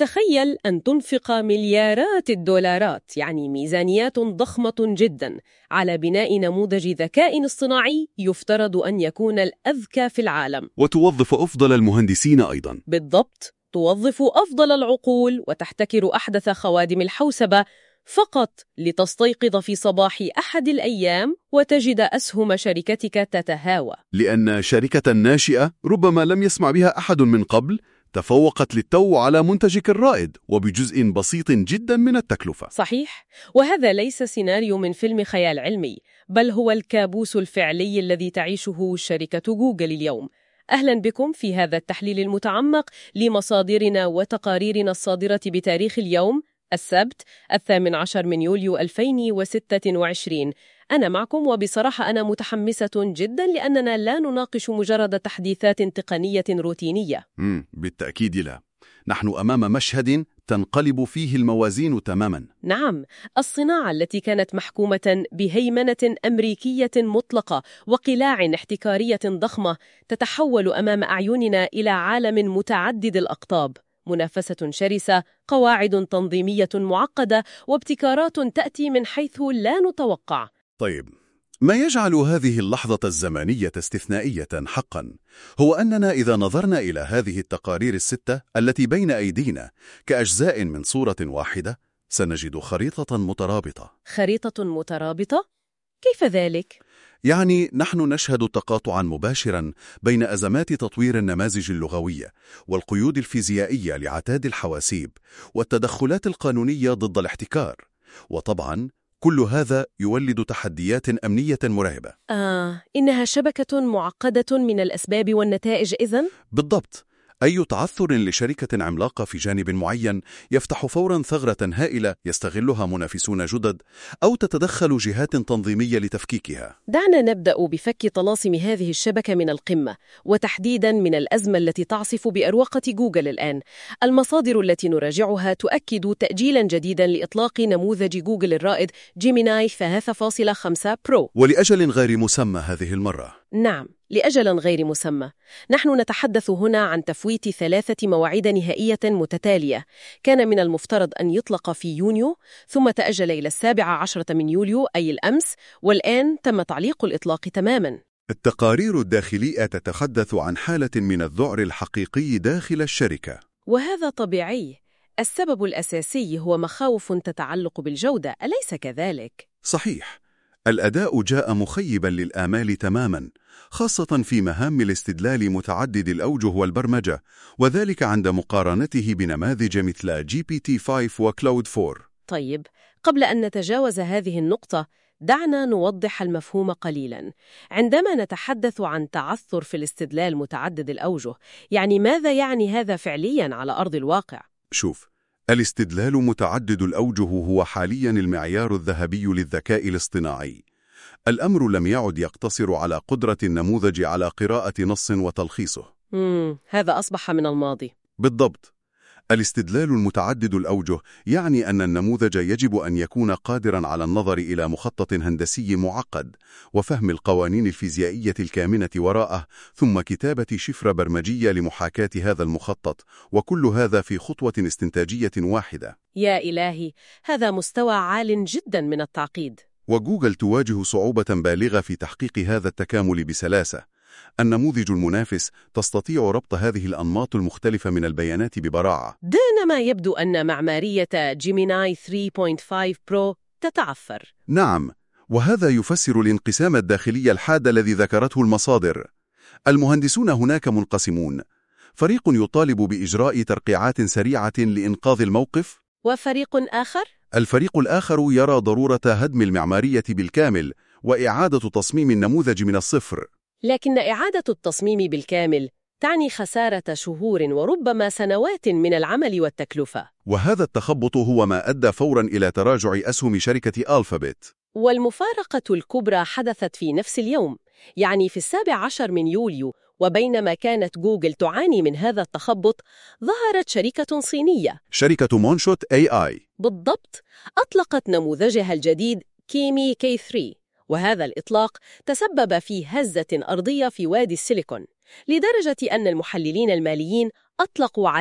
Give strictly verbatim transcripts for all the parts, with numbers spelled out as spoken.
تخيل أن تنفق مليارات الدولارات، يعني ميزانيات ضخمة جدا، على بناء نموذج ذكاء اصطناعي يفترض أن يكون الأذكى في العالم، وتوظف أفضل المهندسين أيضا. بالضبط، توظف أفضل العقول وتحتكر أحدث خوادم الحوسبة فقط لتستيقظ في صباح أحد الأيام وتجد أسهم شركتك تتهاوى، لأن شركة ناشئة ربما لم يسمع بها أحد من قبل تفوقت للتو على منتجك الرائد وبجزء بسيط جدا من التكلفة. صحيح، وهذا ليس سيناريو من فيلم خيال علمي، بل هو الكابوس الفعلي الذي تعيشه شركة جوجل اليوم. أهلا بكم في هذا التحليل المتعمق لمصادرنا وتقاريرنا الصادرة بتاريخ اليوم السبت الثامن عشر من يوليو ألفين وستة وعشرين. أنا معكم، وبصراحة أنا متحمسة جدا لأننا لا نناقش مجرد تحديثات تقنية روتينية. مم. بالتأكيد لا، نحن أمام مشهد تنقلب فيه الموازين تماما. نعم، الصناعة التي كانت محكومة بهيمنة أمريكية مطلقة وقلاع احتكارية ضخمة تتحول أمام أعيننا إلى عالم متعدد الأقطاب، منافسة شرسة، قواعد تنظيمية معقدة، وابتكارات تأتي من حيث لا نتوقع. طيب، ما يجعل هذه اللحظة الزمنية استثنائية حقا هو أننا إذا نظرنا إلى هذه التقارير الستة التي بين أيدينا كأجزاء من صورة واحدة سنجد خريطة مترابطة. خريطة مترابطة؟ كيف ذلك؟ يعني نحن نشهد تقاطعا مباشرا بين أزمات تطوير النماذج اللغوية والقيود الفيزيائية لعتاد الحواسيب والتدخلات القانونية ضد الاحتكار، وطبعا كل هذا يولد تحديات أمنية مرعبة. آه، إنها شبكة معقدة من الأسباب والنتائج إذن؟ بالضبط، أي تعثر لشركة عملاقة في جانب معين يفتح فورا ثغرة هائلة يستغلها منافسون جدد أو تتدخل جهات تنظيمية لتفكيكها. دعنا نبدأ بفك طلاسم هذه الشبكة من القمة، وتحديدا من الأزمة التي تعصف بأروقة جوجل الآن. المصادر التي نراجعها تؤكد تأجيلا جديدا لإطلاق نموذج جوجل الرائد جيميناي ثلاثة فاصلة خمسة برو، ولأجل غير مسمى هذه المرة. نعم، لأجل غير مسمى. نحن نتحدث هنا عن تفويت ثلاثة مواعيد نهائية متتالية. كان من المفترض أن يطلق في يونيو، ثم تأجل إلى السابع عشرة من يوليو أي الأمس، والآن تم تعليق الإطلاق تماما. التقارير الداخلية تتحدث عن حالة من الذعر الحقيقي داخل الشركة، وهذا طبيعي. السبب الأساسي هو مخاوف تتعلق بالجودة، أليس كذلك؟ صحيح. الأداء جاء مخيبا للآمال تماما، خاصة في مهام الاستدلال متعدد الأوجه والبرمجة، وذلك عند مقارنته بنماذج مثل جي بي تي خمسة وكلاود فور. طيب، قبل أن نتجاوز هذه النقطة، دعنا نوضح المفهوم قليلاً. عندما نتحدث عن تعثر في الاستدلال متعدد الأوجه، يعني ماذا يعني هذا فعلياً على أرض الواقع؟ شوف، الاستدلال متعدد الأوجه هو حالياً المعيار الذهبي للذكاء الاصطناعي. الأمر لم يعد يقتصر على قدرة النموذج على قراءة نص وتلخيصه. مم، هذا أصبح من الماضي. بالضبط. الاستدلال المتعدد الأوجه يعني أن النموذج يجب أن يكون قادراً على النظر إلى مخطط هندسي معقد وفهم القوانين الفيزيائية الكامنة وراءه، ثم كتابة شفرة برمجية لمحاكاة هذا المخطط، وكل هذا في خطوة استنتاجية واحدة. يا إلهي، هذا مستوى عال جدا من التعقيد. وجوجل تواجه صعوبة بالغة في تحقيق هذا التكامل بسلاسة. النموذج المنافس تستطيع ربط هذه الأنماط المختلفة من البيانات ببراعة. دون ما يبدو أن معمارية جيميناي ثلاثة فاصلة خمسة برو تتعثر. نعم، وهذا يفسر الانقسام الداخلي الحاد الذي ذكرته المصادر. المهندسون هناك منقسمون، فريق يطالب بإجراء ترقيعات سريعة لإنقاذ الموقف، وفريق آخر؟ الفريق الآخر يرى ضرورة هدم المعمارية بالكامل وإعادة تصميم النموذج من الصفر. لكن إعادة التصميم بالكامل تعني خسارة شهور وربما سنوات من العمل والتكلفة. وهذا التخبط هو ما أدى فوراً إلى تراجع أسهم شركة ألفابت. والمفارقة الكبرى حدثت في نفس اليوم، يعني في السابع عشر من يوليو. وبينما كانت جوجل تعاني من هذا التخبط، ظهرت شركة صينية، شركة مونشوت إيه آي. بالضبط، أطلقت نموذجها الجديد كيمي كي ثلاثة، وهذا الإطلاق تسبب في هزة أرضية في وادي السيليكون، لدرجة أن المحللين الماليين أطلقوا عليه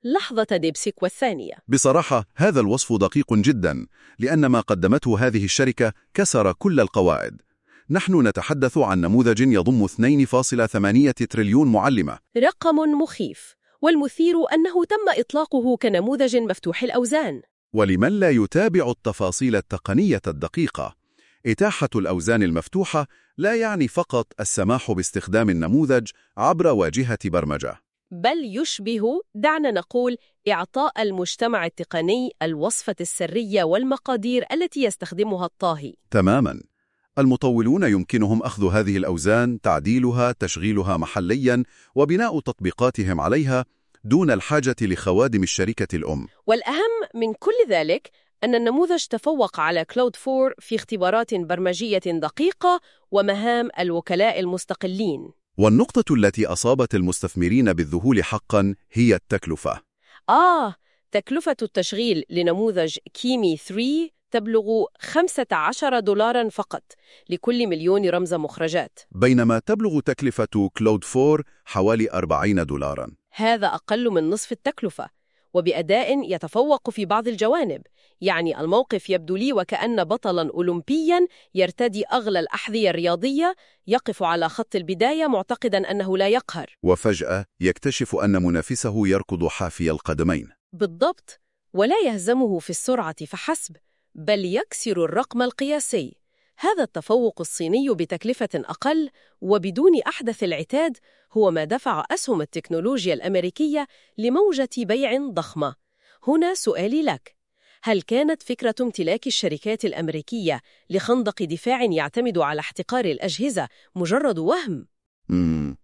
لحظة ديبسيك والثانية. بصراحة هذا الوصف دقيق جدا، لأن ما قدمته هذه الشركة كسر كل القواعد. نحن نتحدث عن نموذج يضم اثنين فاصلة ثمانية تريليون معلمة. رقم مخيف، والمثير أنه تم إطلاقه كنموذج مفتوح الأوزان. ولمن لا يتابع التفاصيل التقنية الدقيقة، إتاحة الأوزان المفتوحة لا يعني فقط السماح باستخدام النموذج عبر واجهة برمجة، بل يشبه، دعنا نقول، إعطاء المجتمع التقني الوصفة السرية والمقادير التي يستخدمها الطاهي. تماماً. المطورون يمكنهم أخذ هذه الأوزان، تعديلها، تشغيلها محلياً، وبناء تطبيقاتهم عليها دون الحاجة لخوادم الشركة الأم. والأهم من كل ذلك أن النموذج تفوق على كلاود فور في اختبارات برمجية دقيقة ومهام الوكلاء المستقلين. والنقطة التي أصابت المستثمرين بالذهول حقاً هي التكلفة. آه، تكلفة التشغيل لنموذج كيمي ثلاثة تبلغ خمسة عشر دولاراً فقط لكل مليون رمز مخرجات، بينما تبلغ تكلفة كلاود فور حوالي أربعين دولاراً. هذا أقل من نصف التكلفة، وبأداء يتفوق في بعض الجوانب. يعني الموقف يبدو لي وكأن بطلاً أولمبياً يرتدي أغلى الأحذية الرياضية يقف على خط البداية معتقداً أنه لا يقهر، وفجأة يكتشف أن منافسه يركض حافي القدمين. بالضبط، ولا يهزمه في السرعة فحسب، بل يكسر الرقم القياسي. هذا التفوق الصيني بتكلفة أقل وبدون أحدث العتاد هو ما دفع أسهم التكنولوجيا الأمريكية لموجة بيع ضخمة. هنا سؤالي لك: هل كانت فكرة امتلاك الشركات الأمريكية لخندق دفاع يعتمد على احتكار الأجهزة مجرد وهم؟ مم.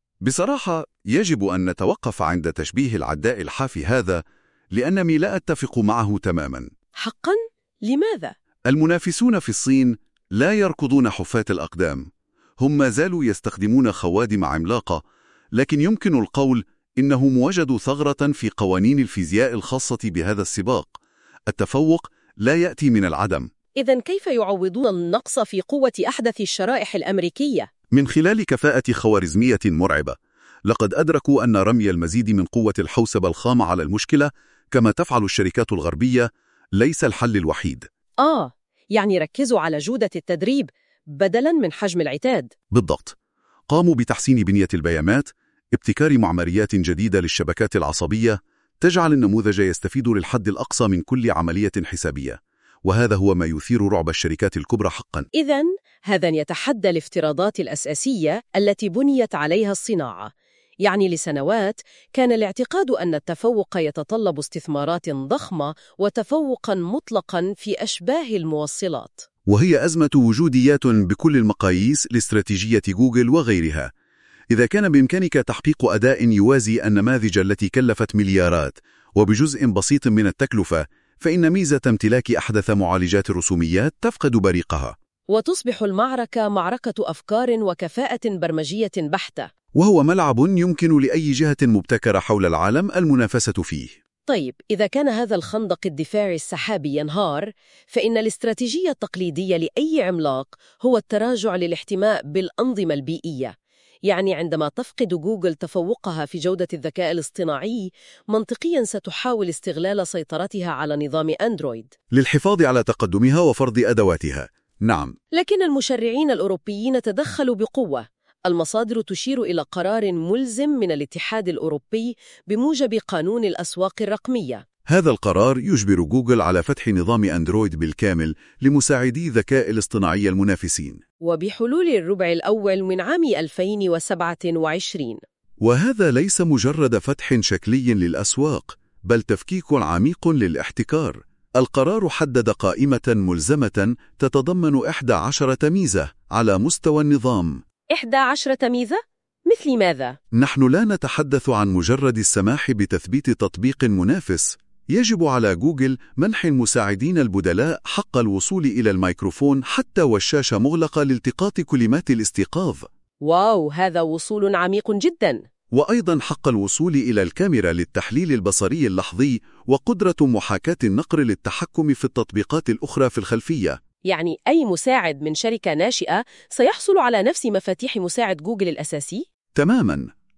بصراحة يجب أن نتوقف عند تشبيه العداء الحافي هذا، لأنني لا أتفق معه تماماً. حقاً؟ لماذا؟ المنافسون في الصين لا يركضون حفاة الأقدام، هم ما زالوا يستخدمون خوادم عملاقة، لكن يمكن القول إنهم وجدوا ثغرة في قوانين الفيزياء الخاصة بهذا السباق. التفوق لا يأتي من العدم. إذن كيف يعوضون النقص في قوة أحدث الشرائح الأمريكية؟ من خلال كفاءة خوارزمية مرعبة. لقد أدركوا أن رمي المزيد من قوة الحوسبة الخام على المشكلة كما تفعل الشركات الغربية ليس الحل الوحيد. آه، يعني ركزوا على جودة التدريب بدلاً من حجم العتاد. بالضبط. قاموا بتحسين بنية البيانات، ابتكار معماريات جديدة للشبكات العصبية تجعل النموذج يستفيد للحد الأقصى من كل عملية حسابية، وهذا هو ما يثير رعب الشركات الكبرى حقاً. إذن هذا يتحدى الافتراضات الأساسية التي بنيت عليها الصناعة. يعني لسنوات كان الاعتقاد أن التفوق يتطلب استثمارات ضخمة وتفوقاً مطلقاً في أشباه الموصلات، وهي أزمة وجوديات بكل المقاييس لاستراتيجية جوجل وغيرها. إذا كان بإمكانك تحقيق أداء يوازي النماذج التي كلفت مليارات وبجزء بسيط من التكلفة، فإن ميزة امتلاك أحدث معالجات الرسوميات تفقد بريقها، وتصبح المعركة معركة أفكار وكفاءة برمجية بحتة، وهو ملعب يمكن لأي جهة مبتكرة حول العالم المنافسة فيه. طيب، إذا كان هذا الخندق الدفاعي السحابي ينهار، فإن الاستراتيجية التقليدية لأي عملاق هو التراجع للاحتماء بالأنظمة البيئية. يعني عندما تفقد جوجل تفوقها في جودة الذكاء الاصطناعي، منطقياً ستحاول استغلال سيطرتها على نظام أندرويد للحفاظ على تقدمها وفرض أدواتها. نعم. لكن المشرعين الأوروبيين تدخلوا بقوة. المصادر تشير إلى قرار ملزم من الاتحاد الأوروبي بموجب قانون الأسواق الرقمية. هذا القرار يجبر جوجل على فتح نظام أندرويد بالكامل لمساعدي الذكاء الاصطناعي المنافسين، وبحلول الربع الأول من عام ألفين وسبعة وعشرين. وهذا ليس مجرد فتح شكلي للأسواق، بل تفكيك عميق للاحتكار. القرار حدد قائمة ملزمة تتضمن إحدى عشرة ميزة على مستوى النظام. إحدى عشرة ميزة؟ مثل ماذا؟ نحن لا نتحدث عن مجرد السماح بتثبيت تطبيق منافس. يجب على جوجل منح المساعدين البدلاء حق الوصول إلى الميكروفون حتى والشاشة مغلقة لالتقاط كلمات الاستيقاظ. واو، هذا وصول عميق جداً. وأيضاً حق الوصول إلى الكاميرا للتحليل البصري اللحظي، وقدرة محاكاة النقر للتحكم في التطبيقات الأخرى في الخلفية. يعني أي مساعد من شركة ناشئة سيحصل على نفس مفاتيح مساعد جوجل الأساسي؟ تماماً.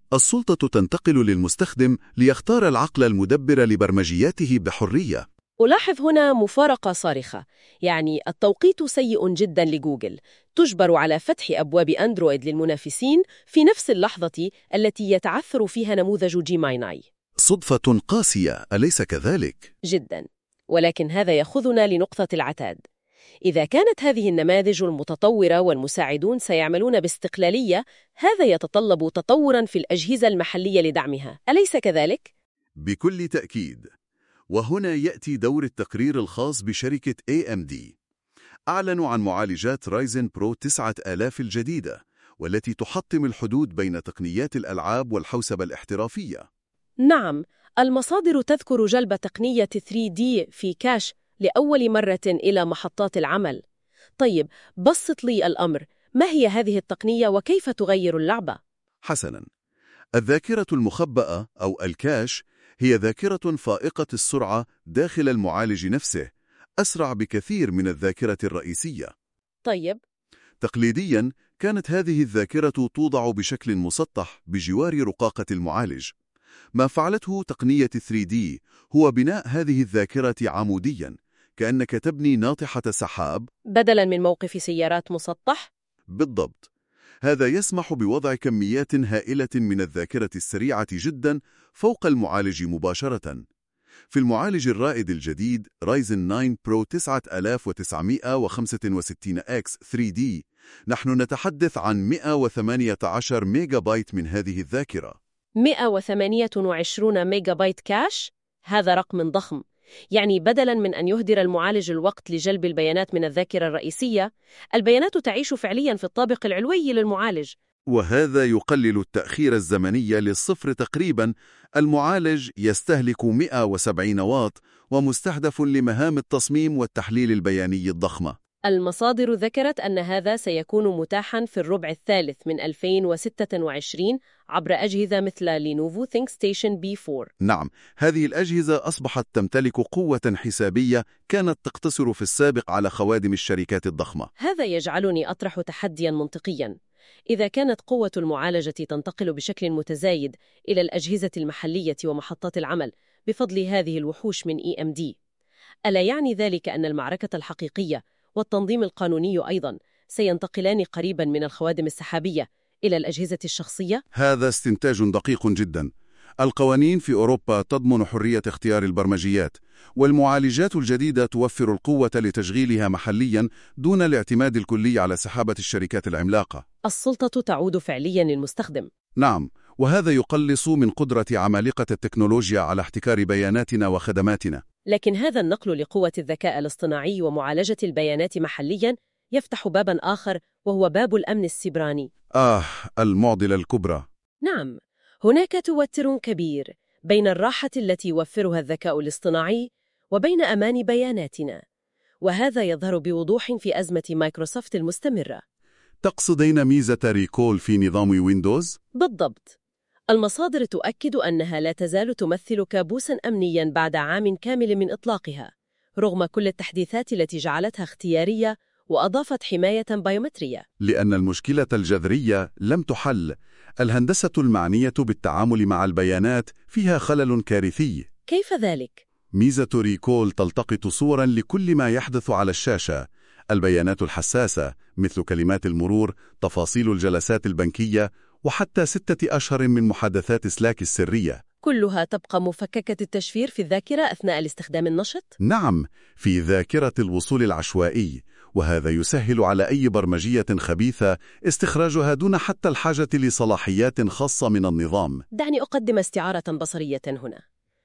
السلطة تنتقل للمستخدم ليختار العقل المدبر لبرمجياته بحرية. ألاحظ هنا مفارقة صارخة، يعني التوقيت سيء جدا لجوجل، تجبر على فتح أبواب أندرويد للمنافسين في نفس اللحظة التي يتعثر فيها نموذج جيميناي. صدفة قاسية، أليس كذلك؟ جدا، ولكن هذا يأخذنا لنقطة العتاد. إذا كانت هذه النماذج المتطورة والمساعدون سيعملون باستقلالية، هذا يتطلب تطوراً في الأجهزة المحلية لدعمها، أليس كذلك؟ بكل تأكيد. وهنا يأتي دور التقرير الخاص بشركة إيه إم دي. أعلنوا عن معالجات رايزن برو تسعة آلاف الجديدة، والتي تحطم الحدود بين تقنيات الألعاب والحوسبة الاحترافية. نعم، المصادر تذكر جلب تقنية ثري دي في كاش لأول مرة إلى محطات العمل. طيب، بسط لي الأمر، ما هي هذه التقنية وكيف تغير اللعبة؟ حسناً، الذاكرة المخبأة أو الكاش هي ذاكرة فائقة السرعة داخل المعالج نفسه، أسرع بكثير من الذاكرة الرئيسية. طيب. تقليدياً كانت هذه الذاكرة توضع بشكل مسطح بجوار رقاقة المعالج. ما فعلته تقنية ثري دي هو بناء هذه الذاكرة عمودياً، كأنك تبني ناطحة سحاب بدلاً من موقف سيارات مسطح؟ بالضبط. هذا يسمح بوضع كميات هائلة من الذاكرة السريعة جداً فوق المعالج مباشرة. في المعالج الرائد الجديد رايزن تسعة برو تسعة آلاف وتسعمائة وخمسة وستين إكس ثري دي، نحن نتحدث عن مئة وثمانية عشر ميجا بايت من هذه الذاكرة. مئة وثمانية وعشرين ميجا بايت كاش؟ هذا رقم ضخم. يعني بدلاً من أن يهدر المعالج الوقت لجلب البيانات من الذاكرة الرئيسية، البيانات تعيش فعلياً في الطابق العلوي للمعالج. وهذا يقلل التأخير الزمني للصفر تقريباً. المعالج يستهلك مئة وسبعين واط ومستهدف لمهام التصميم والتحليل البياني الضخمة. المصادر ذكرت أن هذا سيكون متاحاً في الربع الثالث من ألفين وستة وعشرين عبر أجهزة مثل لينوفو ثينك ستيشن بي فور. نعم، هذه الأجهزة أصبحت تمتلك قوة حسابية كانت تقتصر في السابق على خوادم الشركات الضخمة. هذا يجعلني أطرح تحدياً منطقياً. إذا كانت قوة المعالجة تنتقل بشكل متزايد إلى الأجهزة المحلية ومحطات العمل بفضل هذه الوحوش من إيه إم دي، ألا يعني ذلك أن المعركة الحقيقية والتنظيم القانوني أيضاً سينتقلان قريباً من الخوادم السحابية إلى الأجهزة الشخصية؟ هذا استنتاج دقيق جداً. القوانين في أوروبا تضمن حرية اختيار البرمجيات، والمعالجات الجديدة توفر القوة لتشغيلها محلياً دون الاعتماد الكلي على سحابة الشركات العملاقة. السلطة تعود فعلياً للمستخدم. نعم، وهذا يقلص من قدرة عمالقة التكنولوجيا على احتكار بياناتنا وخدماتنا. لكن هذا النقل لقوة الذكاء الاصطناعي ومعالجة البيانات محلياً يفتح باباً آخر، وهو باب الأمن السيبراني. آه، المعضلة الكبرى. نعم، هناك توتر كبير بين الراحة التي يوفرها الذكاء الاصطناعي وبين أمان بياناتنا، وهذا يظهر بوضوح في أزمة مايكروسوفت المستمرة. تقصدين ميزة ريكول في نظام ويندوز؟ بالضبط. المصادر تؤكد أنها لا تزال تمثل كابوساً أمنياً بعد عام كامل من إطلاقها، رغم كل التحديثات التي جعلتها اختيارية وأضافت حماية بيومترية. لأن المشكلة الجذرية لم تحل. الهندسة المعنية بالتعامل مع البيانات فيها خلل كارثي. كيف ذلك؟ ميزة ريكول تلتقط صوراً لكل ما يحدث على الشاشة. البيانات الحساسة مثل كلمات المرور، تفاصيل الجلسات البنكية، وحتى ستة أشهر من محادثات سلاك السرية، كلها تبقى مفككة التشفير في الذاكرة أثناء الاستخدام النشط؟ نعم، في ذاكرة الوصول العشوائي، وهذا يسهل على أي برمجية خبيثة استخراجها دون حتى الحاجة لصلاحيات خاصة من النظام. دعني أقدم استعارة بصرية هنا.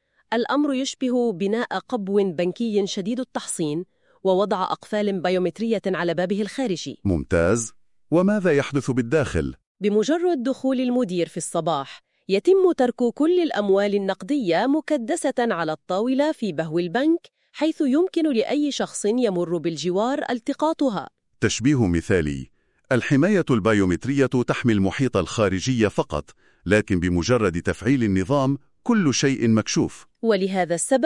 الأمر يشبه بناء قبو بنكي شديد التحصين ووضع أقفال بيومترية على بابه الخارجي. ممتاز. وماذا يحدث بالداخل؟ بمجرد دخول المدير في الصباح يتم ترك كل الأموال النقدية مكدسة على الطاولة في بهو البنك، حيث يمكن لأي شخص يمر بالجوار التقاطها. تشبيه مثالي. الحماية البيومترية تحمي المحيط الخارجي فقط، لكن بمجرد تفعيل النظام كل شيء مكشوف. ولهذا السبب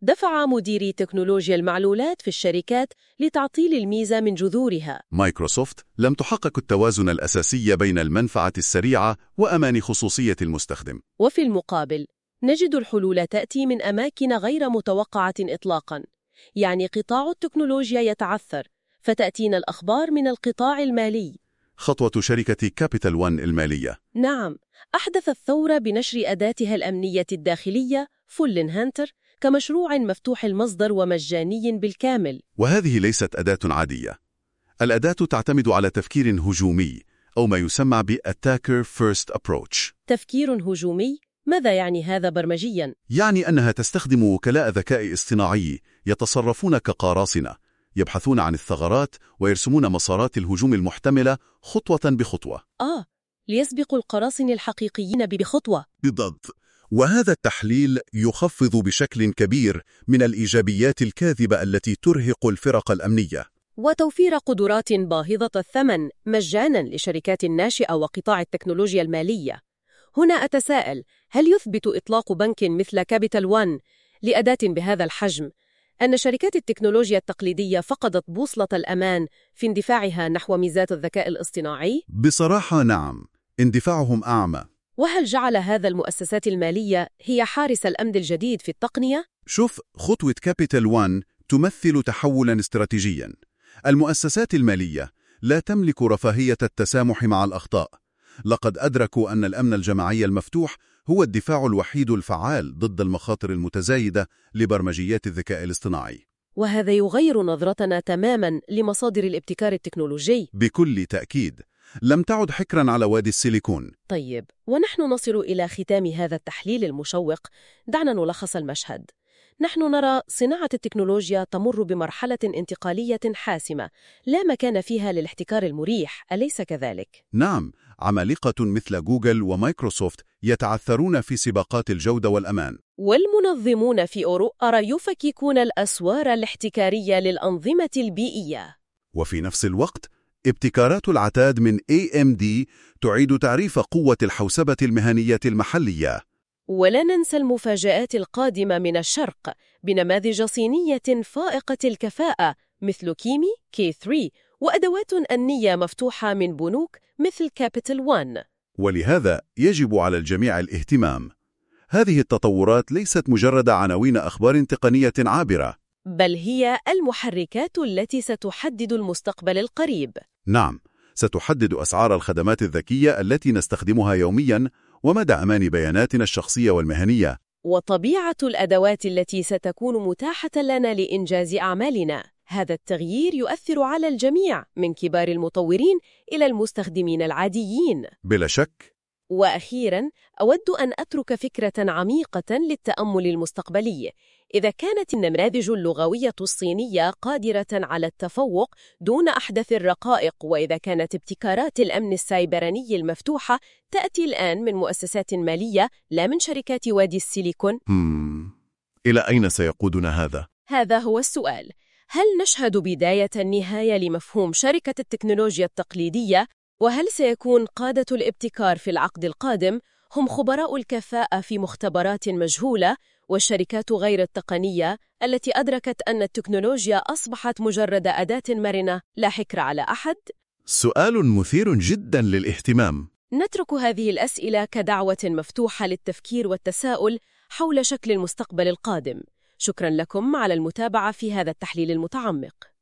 دفع مديري تكنولوجيا المعلولات في الشركات لتعطيل الميزة من جذورها. مايكروسوفت لم تحقق التوازن الأساسي بين المنفعة السريعة وأمان خصوصية المستخدم. وفي المقابل، نجد الحلول تأتي من أماكن غير متوقعة إطلاقاً، يعني قطاع التكنولوجيا يتعثر، فتأتينا الأخبار من القطاع المالي. خطوة شركة كابيتال وان المالية. نعم، أحدثت ثورة بنشر أداتها الأمنية الداخلية فولن هانتر كمشروع مفتوح المصدر ومجاني بالكامل. وهذه ليست أداة عادية. الأداة تعتمد على تفكير هجومي أو ما يسمى ب Attacker First Approach. تفكير هجومي؟ ماذا يعني هذا برمجياً؟ يعني أنها تستخدم وكلاء ذكاء اصطناعي يتصرفون كقراصنة، يبحثون عن الثغرات ويرسمون مسارات الهجوم المحتملة خطوة بخطوة. آه، ليسبقوا القراصنة الحقيقيين بخطوة. بالضبط. وهذا التحليل يخفض بشكل كبير من الإيجابيات الكاذبة التي ترهق الفرق الأمنية، وتوفير قدرات باهظة الثمن مجاناً لشركات ناشئة وقطاع التكنولوجيا المالية. هنا أتساءل، هل يثبت إطلاق بنك مثل كابيتال وان لأداة بهذا الحجم أن شركات التكنولوجيا التقليدية فقدت بوصلة الأمان في اندفاعها نحو ميزات الذكاء الاصطناعي؟ بصراحة نعم، اندفاعهم أعمى. وهل جعل هذا المؤسسات المالية هي حارس الأمن الجديد في التقنية؟ شوف، خطوة كابيتال وان تمثل تحولاً استراتيجياً. المؤسسات المالية لا تملك رفاهية التسامح مع الأخطاء. لقد أدركوا أن الأمن الجماعي المفتوح هو الدفاع الوحيد الفعال ضد المخاطر المتزايدة لبرمجيات الذكاء الاصطناعي. وهذا يغير نظرتنا تماماً لمصادر الابتكار التكنولوجي. بكل تأكيد. لم تعد حكراً على وادي السيليكون. طيب، ونحن نصل إلى ختام هذا التحليل المشوق. دعنا نلخص المشهد. نحن نرى صناعة التكنولوجيا تمر بمرحلة انتقالية حاسمة لا مكان فيها للاحتكار المريح، أليس كذلك؟ نعم، عمالقة مثل جوجل ومايكروسوفت يتعثرون في سباقات الجودة والأمان، والمنظمون في أوروبا يفككون الأسوار الاحتكارية للأنظمة البيئية. وفي نفس الوقت ابتكارات العتاد من إيه إم دي تعيد تعريف قوة الحوسبة المهنية المحلية. ولا ننسى المفاجآت القادمة من الشرق بنماذج صينية فائقة الكفاءة مثل كيمي كي ثري وأدوات أمنية مفتوحة من بنوك مثل كابيتال وان. ولهذا يجب على الجميع الاهتمام. هذه التطورات ليست مجرد عناوين أخبار تقنية عابرة، بل هي المحركات التي ستحدد المستقبل القريب. نعم، ستحدد أسعار الخدمات الذكية التي نستخدمها يومياً ومدى أمان بياناتنا الشخصية والمهنية، وطبيعة الأدوات التي ستكون متاحة لنا لإنجاز أعمالنا. هذا التغيير يؤثر على الجميع من كبار المطورين إلى المستخدمين العاديين. بلا شك. وأخيراً، أود أن أترك فكرة عميقة للتأمل المستقبلي. إذا كانت النماذج اللغوية الصينية قادرة على التفوق دون أحدث الرقائق، وإذا كانت ابتكارات الأمن السايبراني المفتوحة تأتي الآن من مؤسسات مالية لا من شركات وادي السيليكون، هم. إلى أين سيقودنا هذا؟ هذا هو السؤال. هل نشهد بداية النهاية لمفهوم شركة التكنولوجيا التقليدية؟ وهل سيكون قادة الابتكار في العقد القادم هم خبراء الكفاءة في مختبرات مجهولة والشركات غير التقنية التي أدركت أن التكنولوجيا أصبحت مجرد أداة مرنة لا حكر على أحد؟ سؤال مثير جدا للاهتمام. نترك هذه الأسئلة كدعوة مفتوحة للتفكير والتساؤل حول شكل المستقبل القادم. شكرا لكم على المتابعة في هذا التحليل المتعمق.